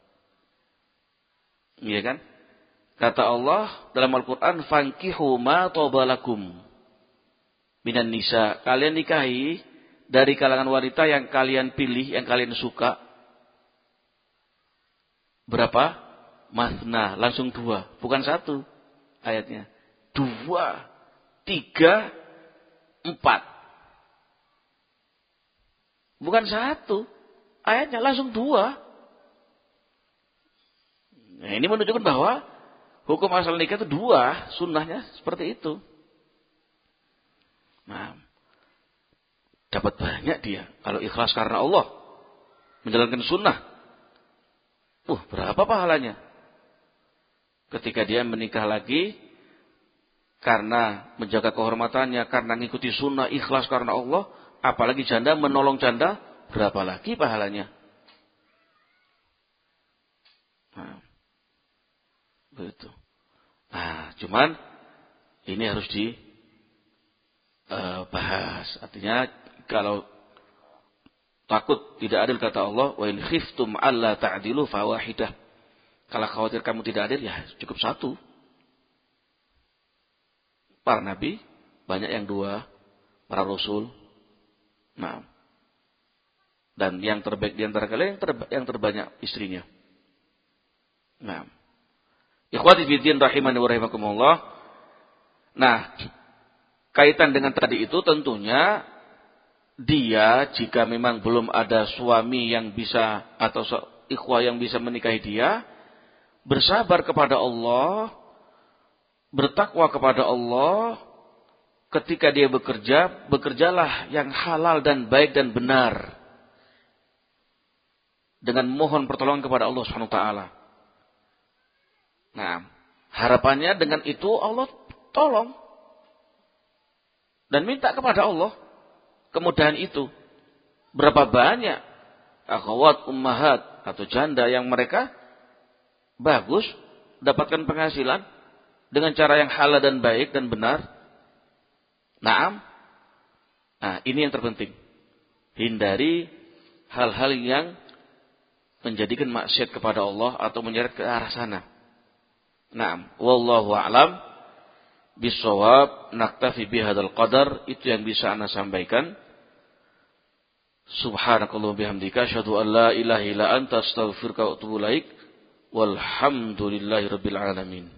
Iya kan? Kata Allah dalam Al-Quran, fankihu ma toba lakum minan nisa. Kalian nikahi dari kalangan wanita yang kalian pilih, yang kalian suka. Berapa? Mathna, langsung 2. Bukan 1 ayatnya. 2, 3, 4. Bukan 1 ayatnya, langsung 2. Nah, ini menunjukkan bahwa hukum asal nikah itu 2, sunnahnya seperti itu. Nah, dapat banyak dia kalau ikhlas karena Allah, menjalankan sunnah. Berapa pahalanya? Ketika dia menikah lagi karena menjaga kehormatannya, karena mengikuti sunnah, ikhlas karena Allah, apalagi janda menolong janda, berapa lagi pahalanya? Nah, begitu. Nah, cuman ini harus dibahas. Artinya kalau takut tidak adil kata Allah, wa in khiftum alla ta'dilu fawahidah. Kalau khawatir kamu tidak adil, ya cukup 1. Para nabi banyak yang 2, para rasul. Nah, dan yang terbaik di antara kalian yang terbanyak istrinya. Nah, ikhwati fiddin rahimani wa rahimakumullah. Nah, kaitan dengan tadi itu tentunya dia jika memang belum ada suami yang bisa atau ikhwah yang bisa menikahi dia, bersabar kepada Allah, bertakwa kepada Allah. Ketika dia bekerja, bekerjalah yang halal dan baik dan benar, dengan mohon pertolongan kepada Allah Subhanahu wa taala. Nah, harapannya dengan itu Allah tolong dan minta kepada Allah kemudahan itu. Berapa banyak akhwat ummahat atau janda yang mereka bagus, dapatkan penghasilan dengan cara yang halal dan baik dan benar. Naam. Nah, ini yang terpenting. Hindari hal-hal yang menjadikan maksiat kepada Allah atau menyeret ke arah sana. Naam. Wallahu a'lam bissawab. Naktafi bihadzal qadar. Itu yang bisa ana sampaikan. Subhanakallah bihamdika asyhadu an la ilaha illa anta astaghfiruka wa atubu ilaik. Walhamdulillahi rabbil alamin.